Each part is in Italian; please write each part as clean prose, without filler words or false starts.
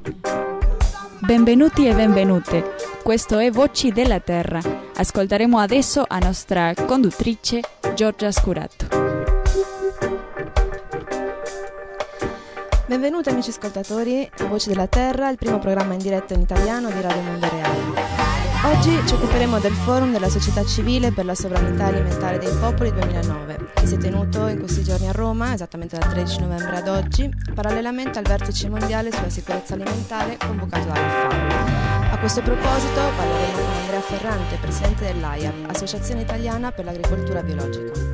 Benvenuti e benvenute, questo è Voci della Terra. Ascolteremo adesso la nostra conduttrice Giorgia Scurato. Benvenuti amici ascoltatori a Voci della Terra, il primo programma in diretta in italiano di Radio Mondo Reale. Oggi ci occuperemo del Forum della Società Civile per la Sovranità Alimentare dei Popoli 2009, che si è tenuto in questi giorni a Roma, esattamente dal 13 novembre ad oggi, parallelamente al Vertice Mondiale sulla Sicurezza Alimentare convocato dalla FAO. A questo proposito parleremo con Andrea Ferrante, presidente dell'AIAB, Associazione Italiana per l'Agricoltura Biologica.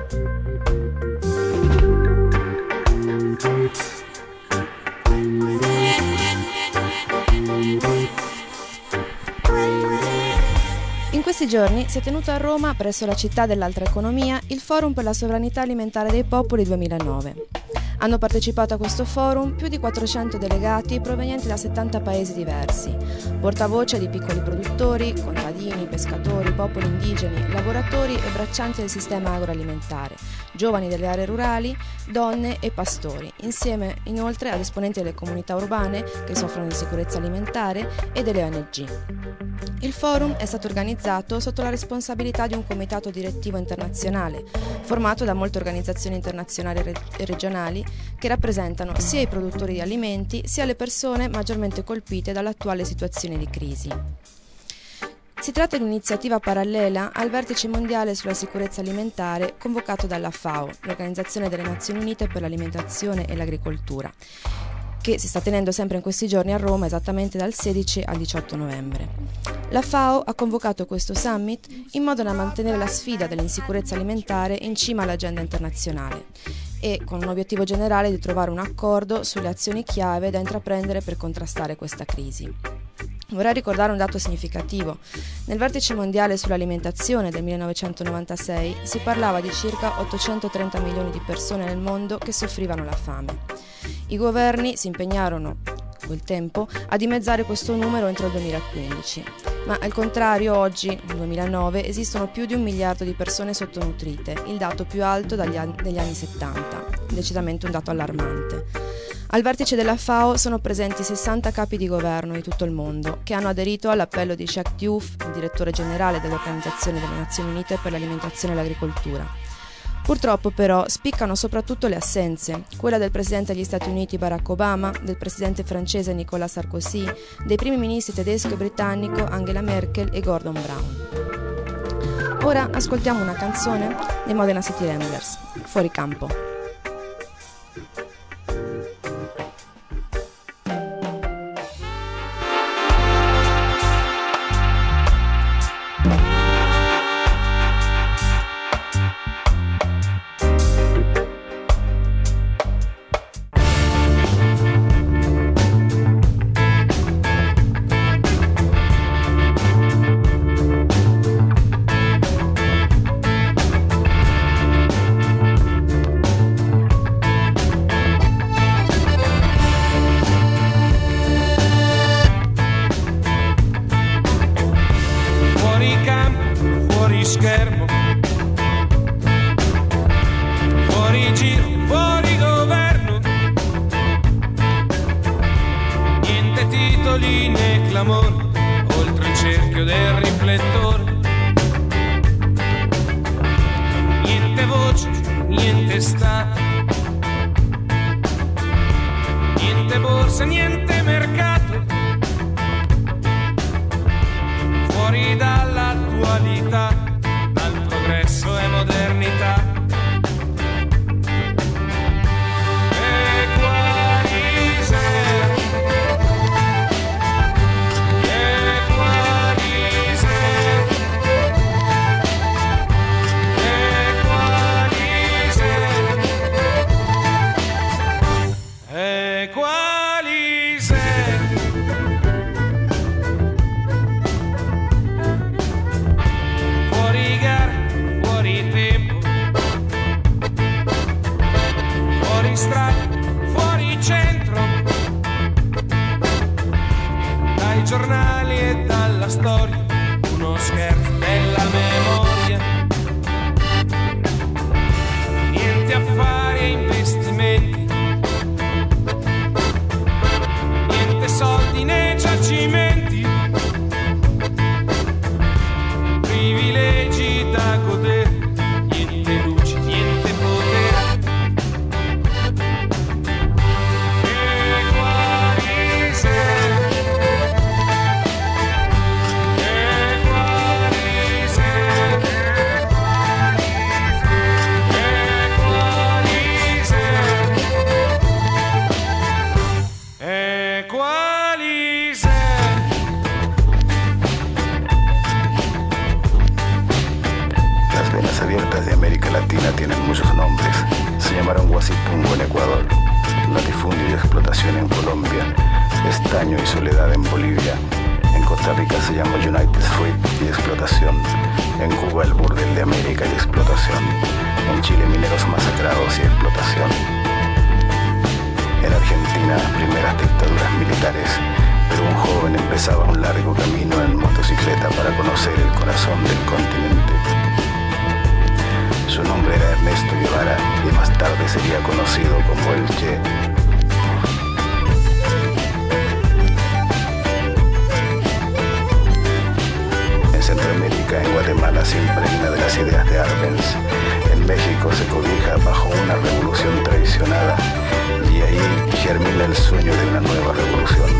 In questi giorni si è tenuto a Roma, presso la città dell'altra economia, il Forum per la Sovranità Alimentare dei Popoli 2009. Hanno partecipato a questo forum più di 400 delegati provenienti da 70 paesi diversi, portavoce di piccoli produttori, contadini, pescatori, popoli indigeni, lavoratori e braccianti del sistema agroalimentare, giovani delle aree rurali, donne e pastori, insieme inoltre ad esponenti delle comunità urbane che soffrono di sicurezza alimentare e delle ONG. Il forum è stato organizzato sotto la responsabilità di un comitato direttivo internazionale, formato da molte organizzazioni internazionali e regionali che rappresentano sia i produttori di alimenti sia le persone maggiormente colpite dall'attuale situazione di crisi. Si tratta di un'iniziativa parallela al Vertice Mondiale sulla Sicurezza Alimentare convocato dalla FAO, l'Organizzazione delle Nazioni Unite per l'Alimentazione e l'Agricoltura, che si sta tenendo sempre in questi giorni a Roma, esattamente dal 16 al 18 novembre. La FAO ha convocato questo summit in modo da mantenere la sfida dell'insicurezza alimentare in cima all'agenda internazionale e con un obiettivo generale di trovare un accordo sulle azioni chiave da intraprendere per contrastare questa crisi. Vorrei ricordare un dato significativo. Nel Vertice Mondiale sull'Alimentazione del 1996 si parlava di circa 830 milioni di persone nel mondo che soffrivano la fame. I governi si impegnarono quel tempo a dimezzare questo numero entro il 2015, ma al contrario oggi, nel 2009, esistono più di 1 miliardo di persone sottonutrite, il dato più alto degli anni 70, decisamente un dato allarmante. Al vertice della FAO sono presenti 60 capi di governo di tutto il mondo che hanno aderito all'appello di Jacques Diouf, il direttore generale dell'Organizzazione delle Nazioni Unite per l'Alimentazione e l'Agricoltura. Purtroppo però spiccano soprattutto le assenze, quella del presidente degli Stati Uniti Barack Obama, del presidente francese Nicolas Sarkozy, dei primi ministri tedesco e britannico Angela Merkel e Gordon Brown. Ora ascoltiamo una canzone dei Modena City Ramblers, Fuori Campo. Schermo, fuori giro, fuori governo, niente titoli né clamore, oltre il cerchio del riflettore, niente voce, niente Stato, niente borsa, niente mercato, fuori dall'attualità, progresso e modernità. E quali sei? E quali sei? E quali sei? E quali sei? Fuori gara, fuori tempo, fuori strada, fuori centro, dai giornali e dalla storia, uno scherzo della memoria, niente affari e investimenti, niente soldi quali sei. Las venas abiertas de América Latina tienen muchos nombres. Se llamaron Guasitungo en Ecuador, latifundio y explotación en Colombia, estaño y soledad en Bolivia. En Costa Rica se llamó United Fruit y explotación. En Cuba el burdel de América y explotación. En Chile mineros masacrados y explotación. En Argentina primeras dictaduras militares, pero un joven empezaba un largo camino en motocicleta para conocer el corazón del continente. Su nombre era Ernesto Guevara y más tarde sería conocido como el Che. En Centroamérica, en Guatemala, se impregna de las ideas de Arbenz. En México se cobija bajo una revolución traicionada y ahí germina el sueño de una nueva revolución.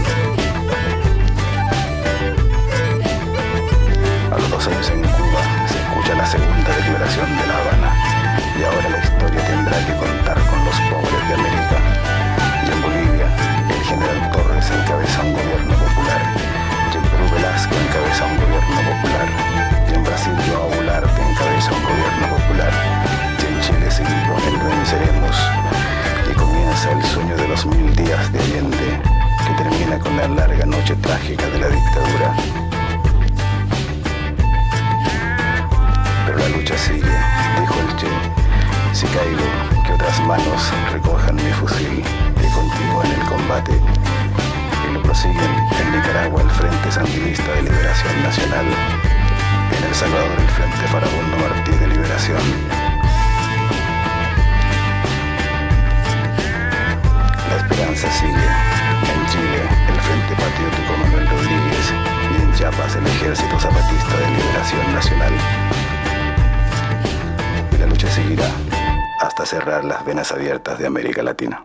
A los 2 años en Cuba se escucha la segunda declaración de La Habana y ahora la historia tendrá que contar con los pobres de América. Y en Bolivia el general Torres encabeza un gobierno popular y en Perú Velasco encabeza un gobierno popular y en Brasil João Goulart encabeza un gobierno popular y en Chile seguimos el venceremos y comienza el sueño de los 1000 días de Allende que termina con la larga noche trágica de la dictadura. Pero la lucha sigue, dijo el Che. Si caigo, que otras manos recojan mi fusil y continúen el combate. Y lo prosiguen en Nicaragua el Frente Sandinista de Liberación Nacional, en El Salvador el Frente Farabundo Martí de Liberación. La esperanza sigue. En Chile el Frente Patriótico Manuel Rodríguez y en Chiapas el Ejército Zapatista de Liberación Nacional. La lucha seguirá hasta cerrar las venas abiertas de América Latina.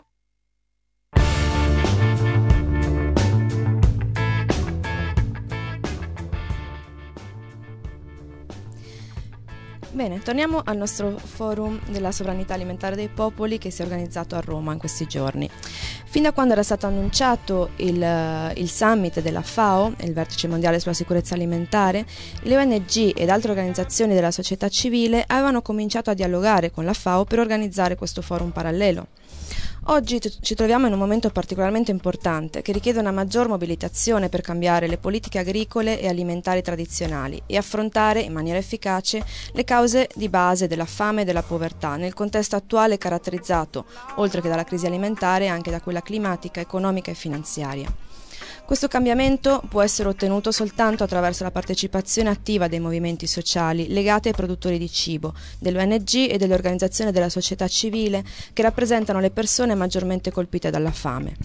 Bene, torniamo al nostro forum della sovranità alimentare dei popoli che si è organizzato a Roma in questi giorni. Fin da quando era stato annunciato il summit della FAO, il vertice mondiale sulla sicurezza alimentare, le ONG ed altre organizzazioni della società civile avevano cominciato a dialogare con la FAO per organizzare questo forum parallelo. Oggi ci troviamo in un momento particolarmente importante che richiede una maggior mobilitazione per cambiare le politiche agricole e alimentari tradizionali e affrontare in maniera efficace le cause di base della fame e della povertà nel contesto attuale caratterizzato, oltre che dalla crisi alimentare, anche da quella climatica, economica e finanziaria. Questo cambiamento può essere ottenuto soltanto attraverso la partecipazione attiva dei movimenti sociali legati ai produttori di cibo, delle ONG e delle organizzazioni della società civile che rappresentano le persone maggiormente colpite dalla fame.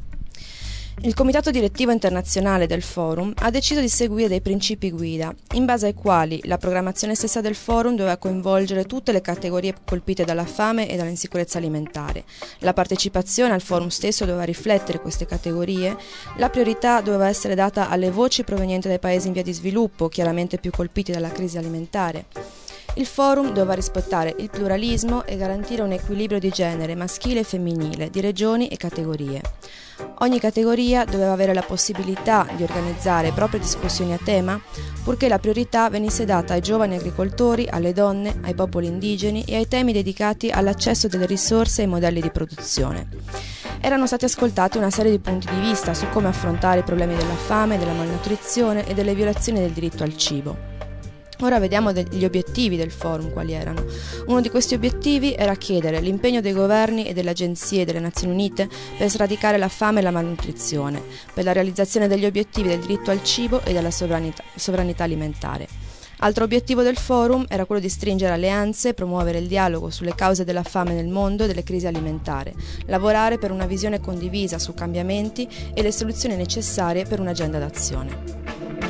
Il Comitato Direttivo Internazionale del Forum ha deciso di seguire dei principi guida, in base ai quali la programmazione stessa del Forum doveva coinvolgere tutte le categorie colpite dalla fame e dall'insicurezza alimentare. La partecipazione al Forum stesso doveva riflettere queste categorie, la priorità doveva essere data alle voci provenienti dai paesi in via di sviluppo, chiaramente più colpiti dalla crisi alimentare. Il forum doveva rispettare il pluralismo e garantire un equilibrio di genere maschile e femminile, di regioni e categorie. Ogni categoria doveva avere la possibilità di organizzare proprie discussioni a tema, purché la priorità venisse data ai giovani agricoltori, alle donne, ai popoli indigeni e ai temi dedicati all'accesso delle risorse e ai modelli di produzione. Erano stati ascoltati una serie di punti di vista su come affrontare i problemi della fame, della malnutrizione e delle violazioni del diritto al cibo. Ora vediamo gli obiettivi del forum quali erano. Uno di questi obiettivi era chiedere l'impegno dei governi e delle agenzie delle Nazioni Unite per sradicare la fame e la malnutrizione, per la realizzazione degli obiettivi del diritto al cibo e della sovranità alimentare. Altro obiettivo del forum era quello di stringere alleanze, promuovere il dialogo sulle cause della fame nel mondo e delle crisi alimentari, lavorare per una visione condivisa su cambiamenti e le soluzioni necessarie per un'agenda d'azione.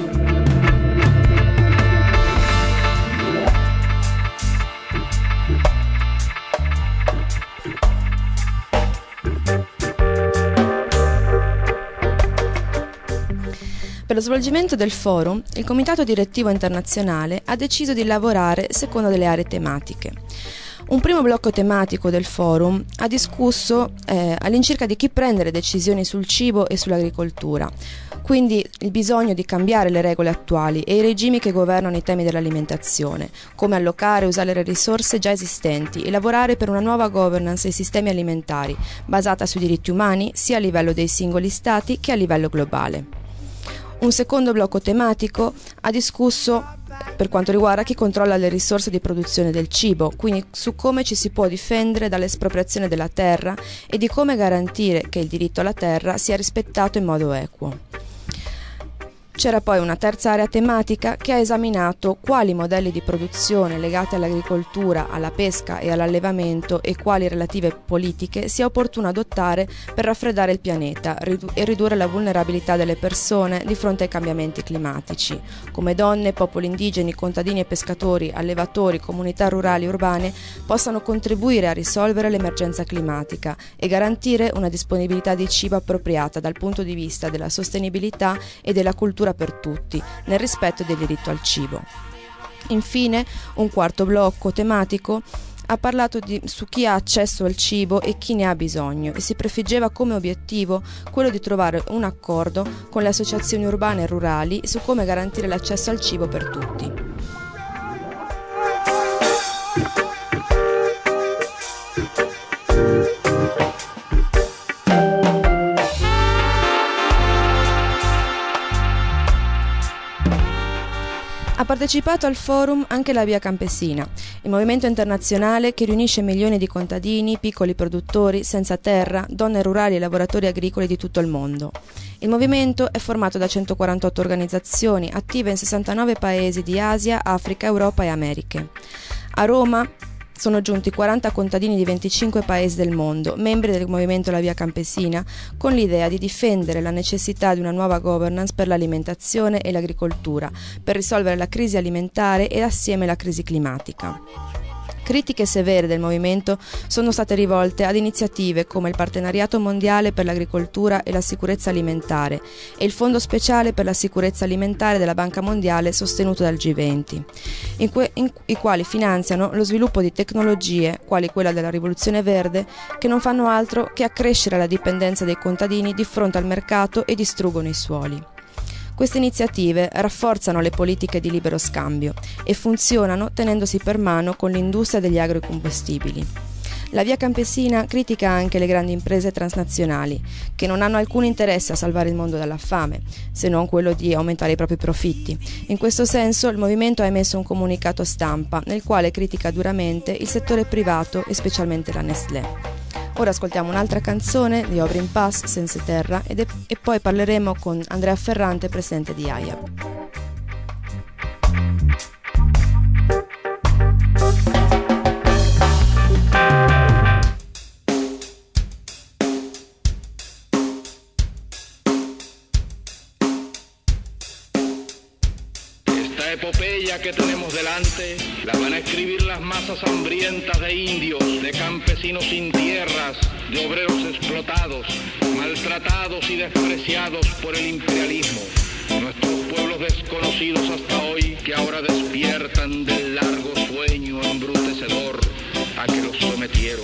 Per lo svolgimento del forum, il Comitato Direttivo Internazionale ha deciso di lavorare secondo delle aree tematiche. Un primo blocco tematico del forum ha discusso all'incirca di chi prende le decisioni sul cibo e sull'agricoltura, quindi il bisogno di cambiare le regole attuali e i regimi che governano i temi dell'alimentazione, come allocare e usare le risorse già esistenti e lavorare per una nuova governance dei sistemi alimentari, basata sui diritti umani sia a livello dei singoli stati che a livello globale. Un secondo blocco tematico ha discusso per quanto riguarda chi controlla le risorse di produzione del cibo, quindi su come ci si può difendere dall'espropriazione della terra e di come garantire che il diritto alla terra sia rispettato in modo equo. C'era poi una terza area tematica che ha esaminato quali modelli di produzione legati all'agricoltura, alla pesca e all'allevamento e quali relative politiche sia opportuno adottare per raffreddare il pianeta e ridurre la vulnerabilità delle persone di fronte ai cambiamenti climatici, come donne, popoli indigeni, contadini e pescatori, allevatori, comunità rurali e urbane possano contribuire a risolvere l'emergenza climatica e garantire una disponibilità di cibo appropriata dal punto di vista della sostenibilità e della cultura per tutti, nel rispetto del diritto al cibo. Infine, un quarto blocco tematico ha parlato su chi ha accesso al cibo e chi ne ha bisogno e si prefiggeva come obiettivo quello di trovare un accordo con le associazioni urbane e rurali su come garantire l'accesso al cibo per tutti. Ha partecipato al forum anche la Via Campesina, il movimento internazionale che riunisce milioni di contadini, piccoli produttori, senza terra, donne rurali e lavoratori agricoli di tutto il mondo. Il movimento è formato da 148 organizzazioni attive in 69 paesi di Asia, Africa, Europa e Americhe. A Roma sono giunti 40 contadini di 25 paesi del mondo, membri del movimento La Via Campesina, con l'idea di difendere la necessità di una nuova governance per l'alimentazione e l'agricoltura, per risolvere la crisi alimentare e assieme la crisi climatica. Critiche severe del movimento sono state rivolte ad iniziative come il Partenariato Mondiale per l'Agricoltura e la Sicurezza Alimentare e il Fondo Speciale per la Sicurezza Alimentare della Banca Mondiale sostenuto dal G20, i quali finanziano lo sviluppo di tecnologie, quali quella della rivoluzione verde, che non fanno altro che accrescere la dipendenza dei contadini di fronte al mercato e distruggono i suoli. Queste iniziative rafforzano le politiche di libero scambio e funzionano tenendosi per mano con l'industria degli agrocombustibili. La Via Campesina critica anche le grandi imprese transnazionali, che non hanno alcun interesse a salvare il mondo dalla fame, se non quello di aumentare i propri profitti. In questo senso il movimento ha emesso un comunicato stampa nel quale critica duramente il settore privato e specialmente la Nestlé. Ora ascoltiamo un'altra canzone di Obrin Pass, Senza Terra, e poi parleremo con Andrea Ferrante, presidente di AIAP. Epopeya que tenemos delante la van a escribir las masas hambrientas de indios, de campesinos sin tierras, de obreros explotados, maltratados y despreciados por el imperialismo. Nuestros pueblos desconocidos hasta hoy que ahora despiertan del largo sueño embrutecedor a que los sometieron.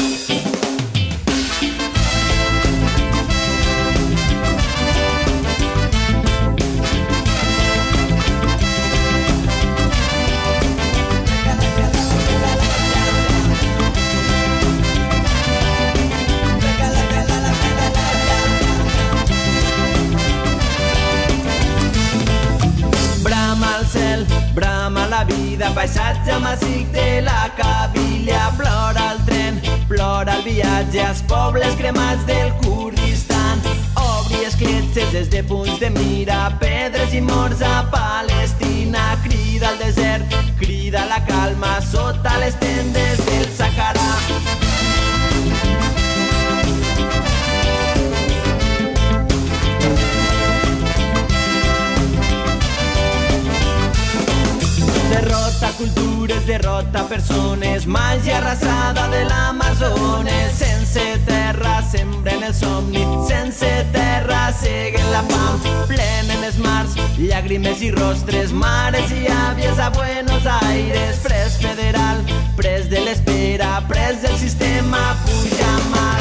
Brama la vida, paisatge massic de la Cabília, plora el tren, plora el viatge als pobles cremats del Kurdistan. Obri escletxes des de punts de mira, pedres i morts a Palestina. Crida al desert, crida la calma sota les tendes del Sàhara. Derrota cultures, derrota persones, màgia arrasada de l'Amazones. Sense terra sembren el somni, sense terra seguen la fam. Plenen els mars, llàgrimes i rostres, mares i àvies a Buenos Aires. Pres federal, pres de l'esperit era pres el sistema puja mal.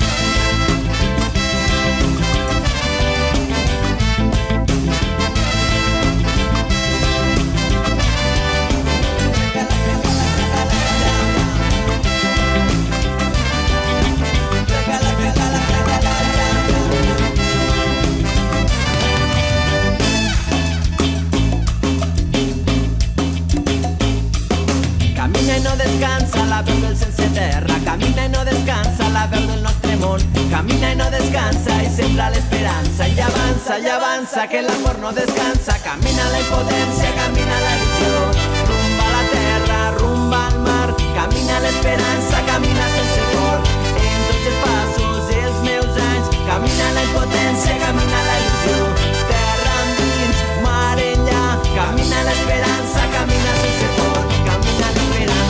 Camina i no descansa la veu del sense terra, camina i no descansa la veu del nostre món, camina i no descansa i sembra l'esperança, i avança que l'amor no descansa, camina la impotència, camina la il·lusió, rumba a la terra, rumba al mar, camina l'esperança, camina sense por, en tots els passos els meus anys, camina la impotència, camina la il·lusió, terra endins, mar enllà, camina l'esperanza, camina sense por, camina l'esperanza.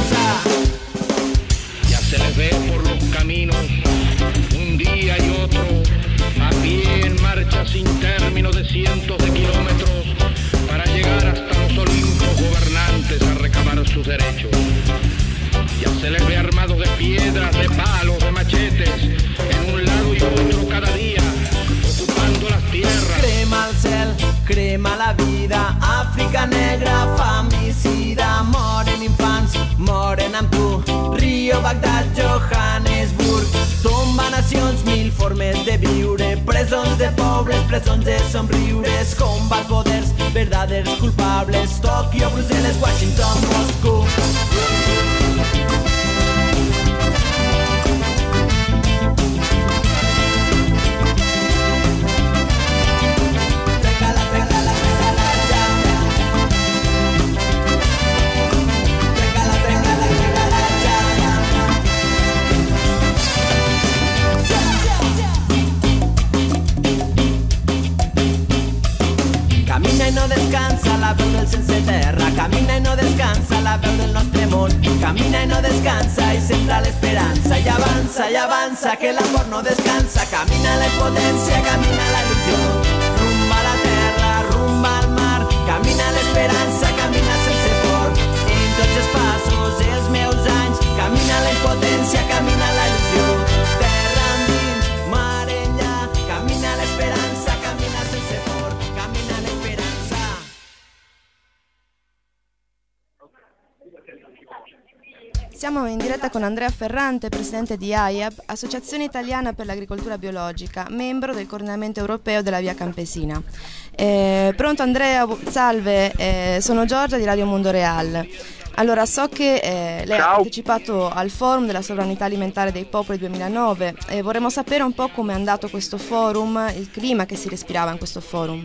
Ya se les ve por los caminos, un día y otro, a pie en marcha sin término de cientos de kilómetros, para llegar hasta los Olimpos gobernantes a reclamar sus derechos. Ya se les ve armados de piedras, de palos, de machetes, en un lado y otro cada día, ocupando las tierras. Crema el cel, crema la vida, Àfrica negra, famicida, moren infants, moren amb tu, Rio, Bagdad, Johannesburg, tomba nacions, mil formes de viure, presons de pobles, presons de somriures, combat poders, verdaders culpables, Tòquio, Brussel·les, Washington, Moscou. Camina i no descansa la veu del sense terra, camina i no descansa la veu del nostre món, camina i no descansa i sembra l'esperança, i avança que l'amor no descansa, camina la impotència, camina la il·lusió, rumba a la terra, rumba al mar, camina l'esperança, camina sense por, en tots els passos els meus anys, camina la impotència, camina la il·lusió, terra endins, mar enllà, camina l'esperança, camina sense por, camina l'esperanza. Siamo in diretta con Andrea Ferrante, presidente di AIAB, Associazione Italiana per l'Agricoltura Biologica, membro del coordinamento europeo della Via Campesina. Pronto Andrea, salve, sono Giorgia di Radio Mondo Real. Allora, so che lei ha partecipato al forum della sovranità alimentare dei popoli 2009 e vorremmo sapere un po' come è andato questo forum, il clima che si respirava in questo forum.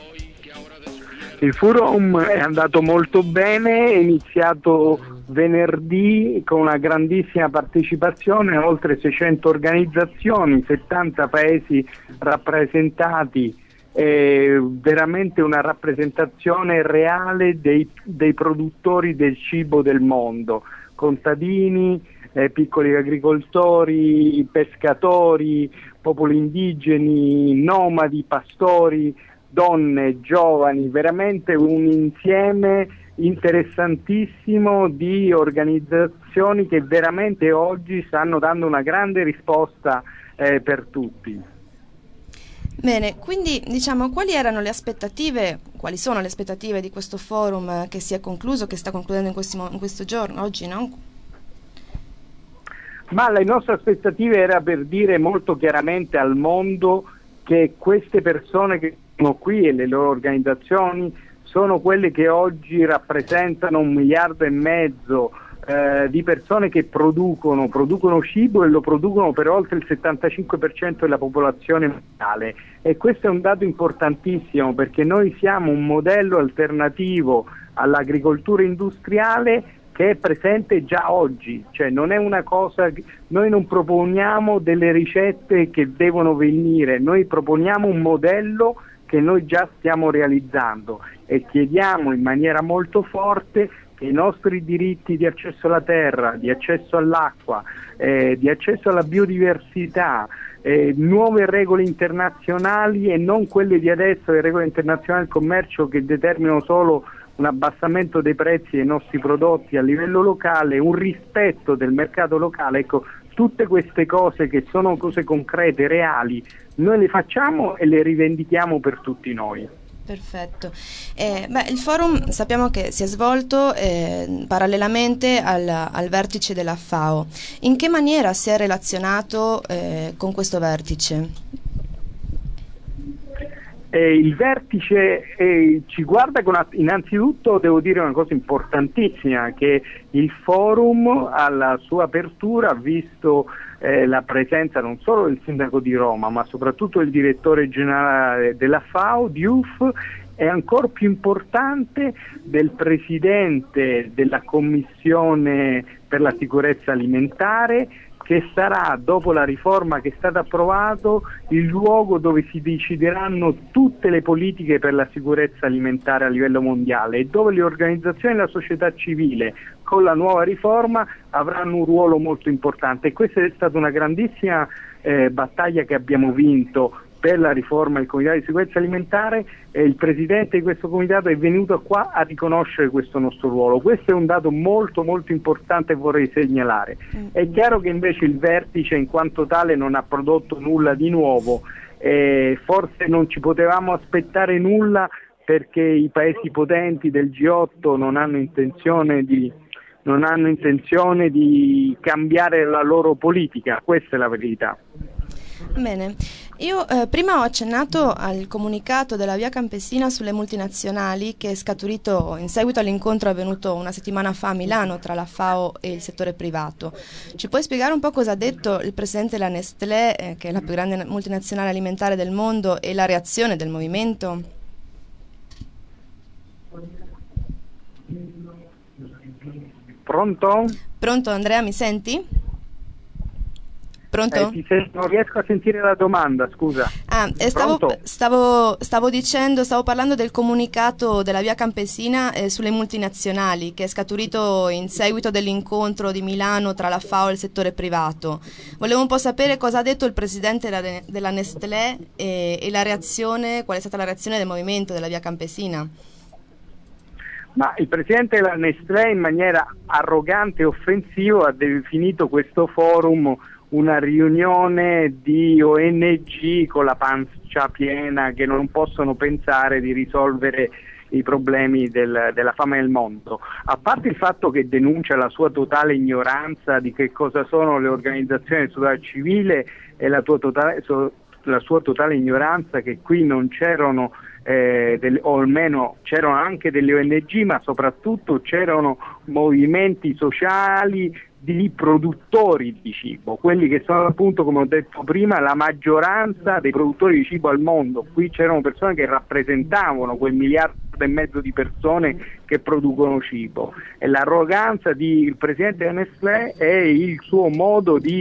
Il forum è andato molto bene, è iniziato venerdì con una grandissima partecipazione, oltre 600 organizzazioni, 70 paesi rappresentati, veramente una rappresentazione reale dei produttori del cibo del mondo, contadini, piccoli agricoltori, pescatori, popoli indigeni, nomadi, pastori, donne, giovani, veramente un insieme interessantissimo di organizzazioni che veramente oggi stanno dando una grande risposta per tutti. Bene, quindi diciamo quali sono le aspettative di questo forum che si è concluso, che sta concludendo in questo giorno, oggi, no? Ma le nostre aspettative era per dire molto chiaramente al mondo che queste persone che sono qui e le loro organizzazioni sono quelle che oggi rappresentano 1,5 miliardi di persone che producono cibo e lo producono per oltre il 75% della popolazione mondiale, e questo è un dato importantissimo perché noi siamo un modello alternativo all'agricoltura industriale che è presente già oggi, cioè non è una cosa, noi non proponiamo delle ricette che devono venire, noi proponiamo un modello che noi già stiamo realizzando e chiediamo in maniera molto forte che i nostri diritti di accesso alla terra, di accesso all'acqua, di accesso alla biodiversità, nuove regole internazionali e non quelle di adesso, le regole internazionali del commercio che determinano solo un abbassamento dei prezzi dei nostri prodotti a livello locale, un rispetto del mercato locale. Ecco, tutte queste cose che sono cose concrete, reali, noi le facciamo e le rivendichiamo per tutti noi. Perfetto. Il forum sappiamo che si è svolto parallelamente al vertice della FAO. In che maniera si è relazionato con questo vertice? Il vertice ci guarda innanzitutto devo dire una cosa importantissima, che il forum alla sua apertura ha visto la presenza non solo del sindaco di Roma ma soprattutto del direttore generale della FAO, Diouf, e ancora più importante del presidente della Commissione per la sicurezza alimentare, che sarà, dopo la riforma che è stata approvata, il luogo dove si decideranno tutte le politiche per la sicurezza alimentare a livello mondiale e dove le organizzazioni della società civile con la nuova riforma avranno un ruolo molto importante. E questa è stata una grandissima battaglia che abbiamo vinto per la riforma del Comitato di Sicurezza Alimentare, e il Presidente di questo Comitato è venuto qua a riconoscere questo nostro ruolo. Questo è un dato molto molto importante e vorrei segnalare. È chiaro che invece il vertice in quanto tale non ha prodotto nulla di nuovo, forse non ci potevamo aspettare nulla perché i paesi potenti del G8 non hanno intenzione di cambiare la loro politica, questa è la verità. Bene, io prima ho accennato al comunicato della Via Campesina sulle multinazionali che è scaturito in seguito all'incontro avvenuto una settimana fa a Milano tra la FAO e il settore privato. Ci puoi spiegare un po' cosa ha detto il presidente della Nestlé, che è la più grande multinazionale alimentare del mondo, e la reazione del movimento? Pronto? Pronto, Andrea, mi senti? Pronto? Non riesco a sentire la domanda, scusa. Stavo parlando del comunicato della Via Campesina sulle multinazionali che è scaturito in seguito dell'incontro di Milano tra la FAO e il settore privato. Volevo un po' sapere cosa ha detto il presidente della Nestlé e la reazione, qual è stata la reazione del movimento della Via Campesina. Ma il presidente della Nestlé in maniera arrogante e offensiva ha definito questo forum una riunione di ONG con la pancia piena che non possono pensare di risolvere i problemi della fame nel mondo. A parte il fatto che denuncia la sua totale ignoranza di che cosa sono le organizzazioni del società civile e la sua totale ignoranza che qui non c'erano o almeno c'erano anche delle ONG, ma soprattutto c'erano movimenti sociali di produttori di cibo, quelli che sono appunto, come ho detto prima, la maggioranza dei produttori di cibo al mondo. Qui c'erano persone che rappresentavano quel 1,5 miliardi di persone che producono cibo, e l'arroganza del presidente della Nestlé è il suo modo di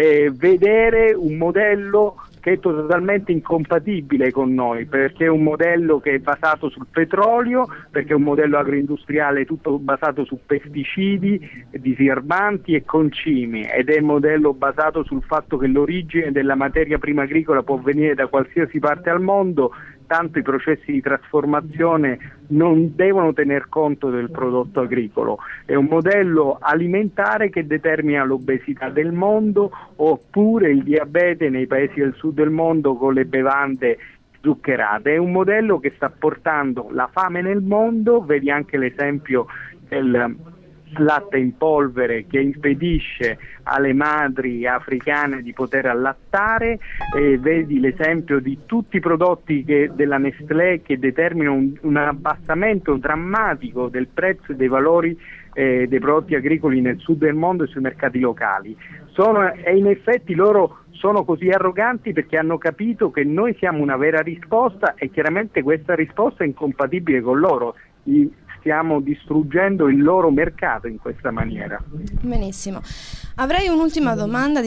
vedere un modello che è totalmente incompatibile con noi, perché è un modello che è basato sul petrolio, perché è un modello agroindustriale tutto basato su pesticidi, diserbanti e concimi, ed è un modello basato sul fatto che l'origine della materia prima agricola può venire da qualsiasi parte al mondo, tanto i processi di trasformazione non devono tener conto del prodotto agricolo. È un modello alimentare che determina l'obesità del mondo oppure il diabete nei paesi del sud del mondo con le bevande zuccherate. È un modello che sta portando la fame nel mondo, vedi anche l'esempio del latte in polvere che impedisce alle madri africane di poter allattare, vedi l'esempio di tutti i prodotti della Nestlé che determinano un abbassamento drammatico del prezzo e dei valori dei prodotti agricoli nel sud del mondo e sui mercati locali. E in effetti loro sono così arroganti perché hanno capito che noi siamo una vera risposta, e chiaramente questa risposta è incompatibile con loro. Stiamo distruggendo il loro mercato in questa maniera. Benissimo. Avrei un'ultima domanda,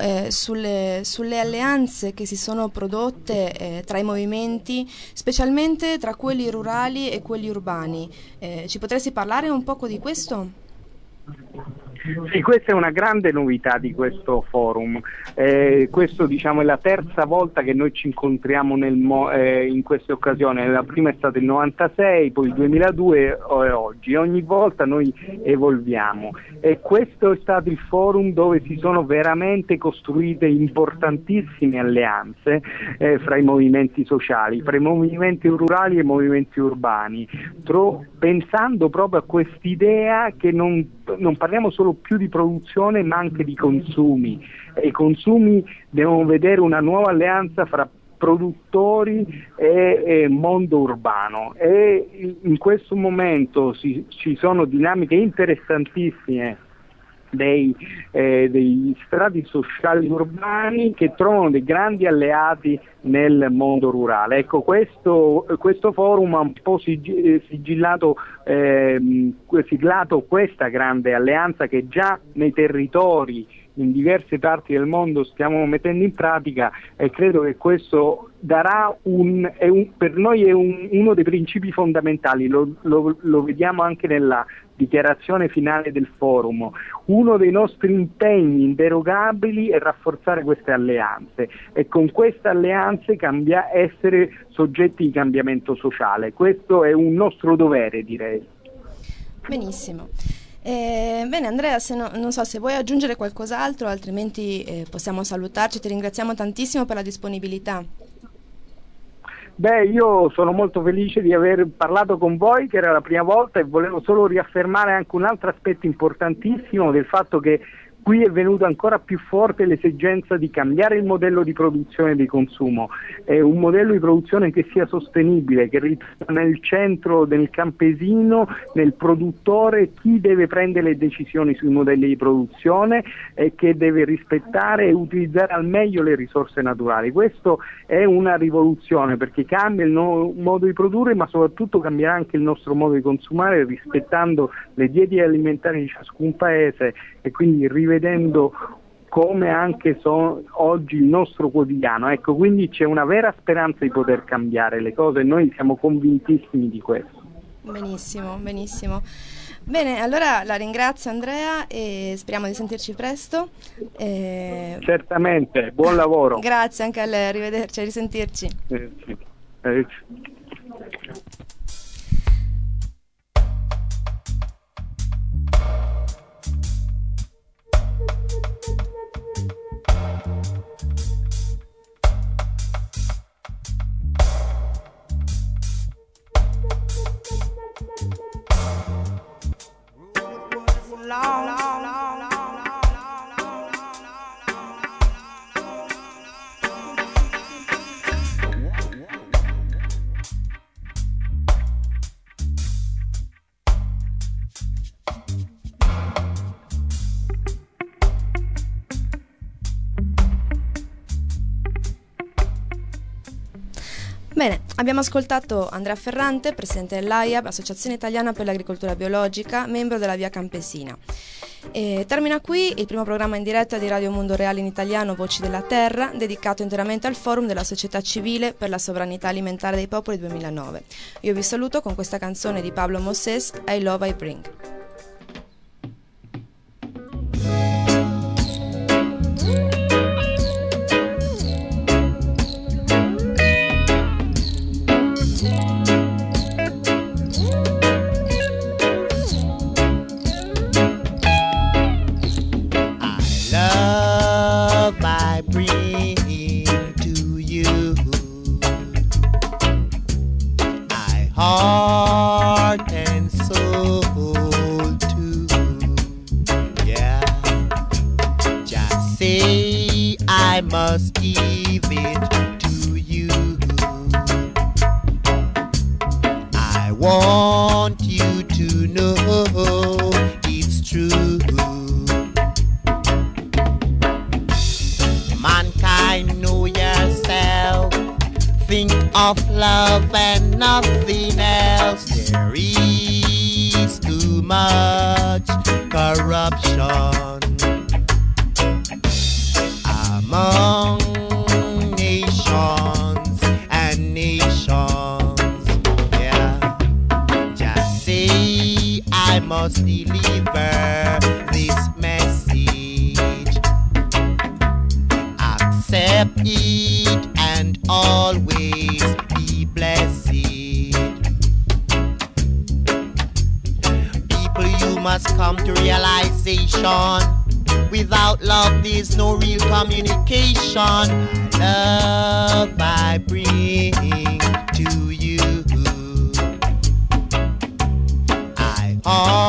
sulle alleanze che si sono prodotte tra i movimenti, specialmente tra quelli rurali e quelli urbani. Ci potresti parlare un poco di questo? Sì, questa è una grande novità di questo forum. Questo diciamo è la terza volta che noi ci incontriamo in queste occasioni. La prima è stata il 96, poi il 2002 e oggi. Ogni volta noi evolviamo e questo è stato il forum dove si sono veramente costruite importantissime alleanze fra i movimenti sociali, fra i movimenti rurali e i movimenti urbani, pensando proprio a quest'idea che non parliamo solo più di produzione ma anche di consumi, e i consumi devono vedere una nuova alleanza fra produttori e mondo urbano, e in questo momento ci sono dinamiche interessantissime dei strati sociali urbani che trovano dei grandi alleati nel mondo rurale. Ecco, questo forum ha un po' siglato questa grande alleanza che già nei territori in diverse parti del mondo stiamo mettendo in pratica, e credo che questo darà per noi è uno dei principi fondamentali, lo vediamo anche nella dichiarazione finale del forum. Uno dei nostri impegni inderogabili è rafforzare queste alleanze e con queste alleanze essere soggetti di cambiamento sociale. Questo è un nostro dovere, direi. Benissimo. Bene Andrea, non so se vuoi aggiungere qualcos'altro, altrimenti possiamo salutarci. Ti ringraziamo tantissimo per la disponibilità. Beh, io sono molto felice di aver parlato con voi, che era la prima volta, e volevo solo riaffermare anche un altro aspetto importantissimo del fatto che qui è venuta ancora più forte l'esigenza di cambiare il modello di produzione e di consumo, un modello di produzione che sia sostenibile, che ritorna nel centro del campesino, nel produttore, chi deve prendere le decisioni sui modelli di produzione e che deve rispettare e utilizzare al meglio le risorse naturali. Questo è una rivoluzione perché cambia il modo di produrre, ma soprattutto cambierà anche il nostro modo di consumare, rispettando le diete alimentari di ciascun paese e quindi rivedendo come anche oggi il nostro quotidiano. Ecco, quindi c'è una vera speranza di poter cambiare le cose e noi siamo convintissimi di questo. Benissimo, benissimo. Bene, allora la ringrazio Andrea e speriamo di sentirci presto. Certamente, buon lavoro. Grazie anche a lei, arrivederci, a risentirci. Sì. Bene, abbiamo ascoltato Andrea Ferrante, presidente dell'AIAB, l'Associazione Italiana per l'Agricoltura Biologica, membro della Via Campesina. E termina qui il primo programma in diretta di Radio Mondo Reale in italiano, Voci della Terra, dedicato interamente al Forum della Società Civile per la Sovranità Alimentare dei Popoli 2009. Io vi saluto con questa canzone di Pablo Moses, I Love I Bring. Heart and soul too, yeah. Just say I must give it to you. I want you to know it's true. Mankind, know yourself. Think of love and nothing else. There is too much corruption among nations and nations. Yeah, just say I must deliver this message. accept it and always be blessed. People, you must come to realization. Without love, there's no real communication. Love I bring to you. I